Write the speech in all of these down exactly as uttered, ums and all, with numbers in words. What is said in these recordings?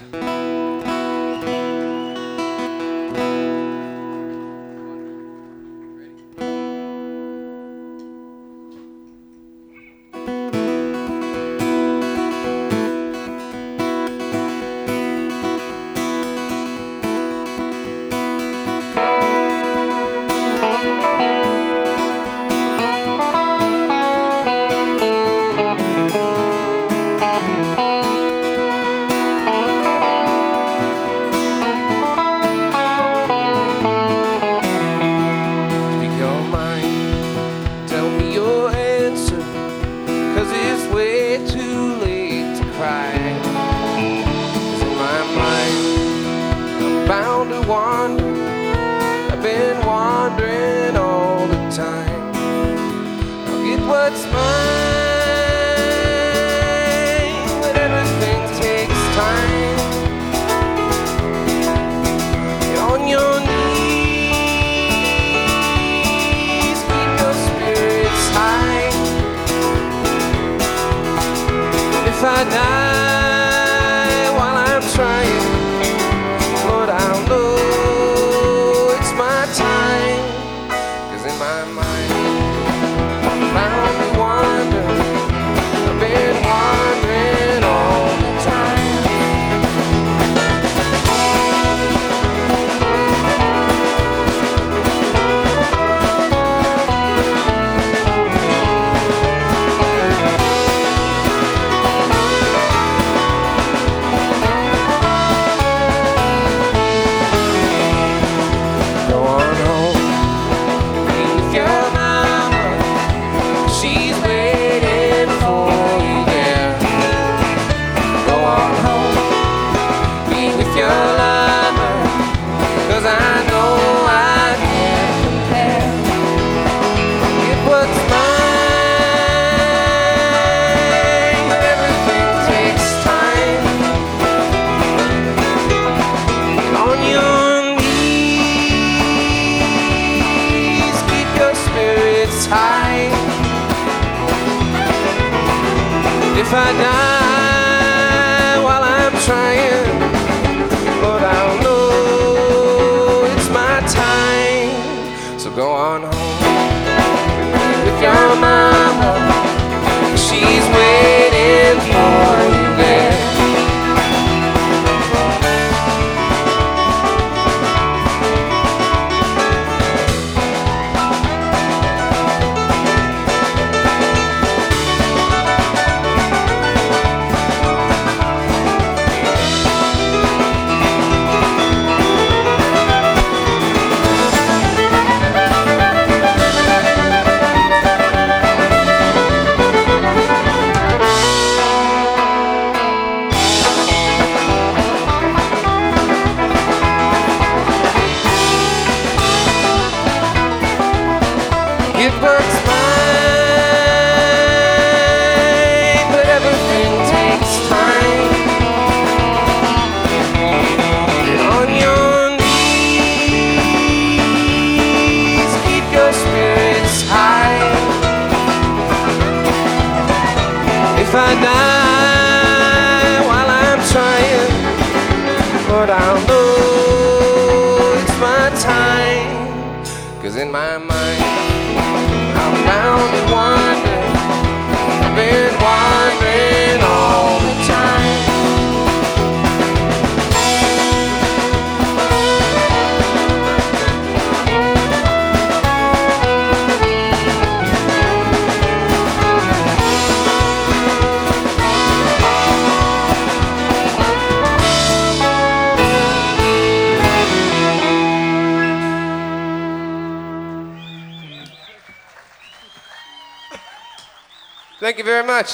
What's mine, but everything takes time. You're on your knees, keep your spirits high. If I die while I'm trying, Lord, I'll know it's my time. 'Cause in my mind found me wandering, I've been wandering all the time. Go on home, be with your mama. She's waiting for you there. Go on home, be with your lover, 'cause I know I can't compare. Get what's mine, but everything takes time. Get on your knees, keep your spirits high. If I die while I'm trying, Lord, I'll know it's my time. So go on home with your mama, she's waiting for you there. Get what's mine, but everything takes time. Get on your knees, keep your spirits high. If I die while I'm trying, Lord, I'll know it's my time. 'Cause in my mind I'm bound and wandering, I've been wandering all the time. Thank you very much.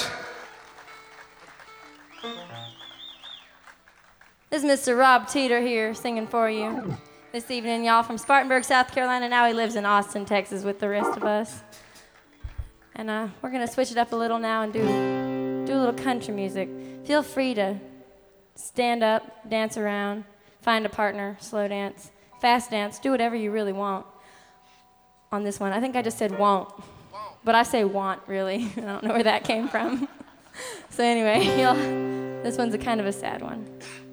This is Mister Rob Teeter here singing for you this evening, y'all, from Spartanburg, South Carolina. Now he lives in Austin, Texas with the rest of us. And uh, we're going to switch it up a little now and do, do a little country music. Feel free to stand up, dance around, find a partner, slow dance, fast dance, do whatever you really want on this one. I think I just said won't. But I say want, really. I don't know where that came from. So anyway, y'all, this one's a kind of a sad one.